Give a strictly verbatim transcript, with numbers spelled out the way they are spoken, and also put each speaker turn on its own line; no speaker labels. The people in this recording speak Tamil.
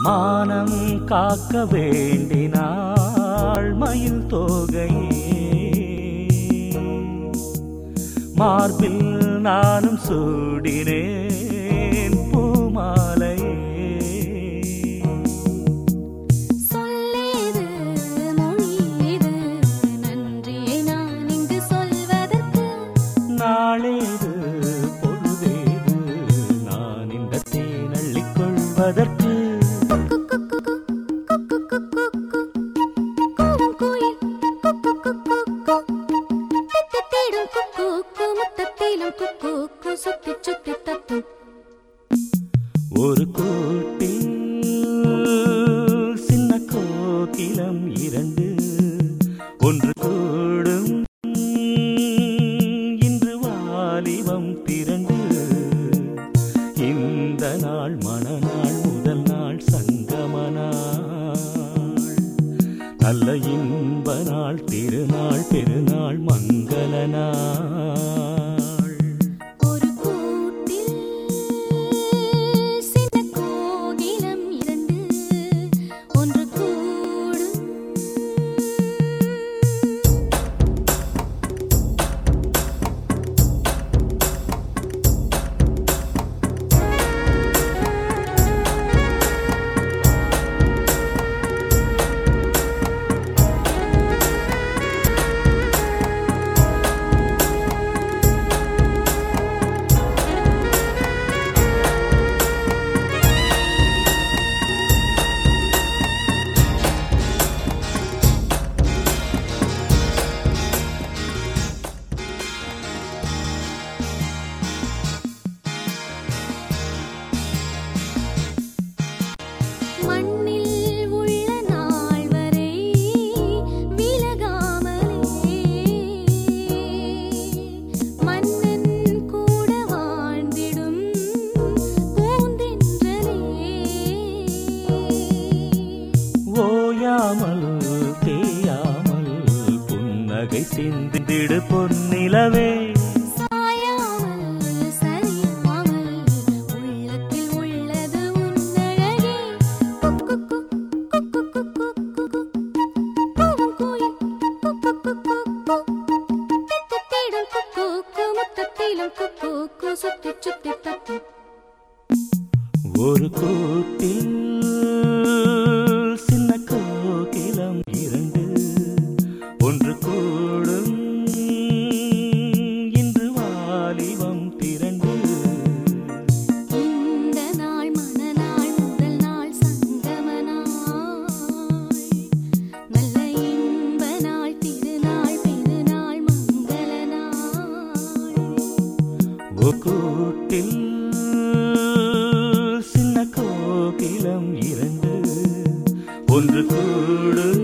மானம் காக்க வேண்டினாள் மயில் தோகையே, மார்பில் நானும் சூடினேன் பூமாலையே.
சொல்லேது மொழியேது நன்றியை நான் இங்கு சொல்வதற்கு,
நாளேது பொழுதேது நான் இந்த தேனள்ளிக் கொள்வதற்கு. ஒரு கூட்டில் சின்ன கோகிலம் இரண்டு ஒன்று கூடும் இன்று வாலிபம் திரண்டு. இந்த நாள் மணநாள் முதல் நாள் சங்கம நாள், நல்ல இன்ப நாள் திருநாள் பெருநாள் மங்கள நாள். ஓயாமல் தேயாமல் புன்னகை சிந்திடு பொன்னிலவே,
சாயாமல் சரியாமல் உள்ளத்தில் உள்ளது உன்னழகே.
ஒரு கூட்டில் சின்ன கோகிலம் இரண்டு ஒன்று கூடும் இன்று வாலிபம் திரண்டு.
இந்த நாள் மணநாள் முதல் நாள் சங்கம நாள், நல்ல இன்ப நாள் திருநாள் பெருநாள் மங்கள நாள்.
ஒரு கூட்டில் சின்ன கோகிலம் இரண்டு ஒன்று கூடும்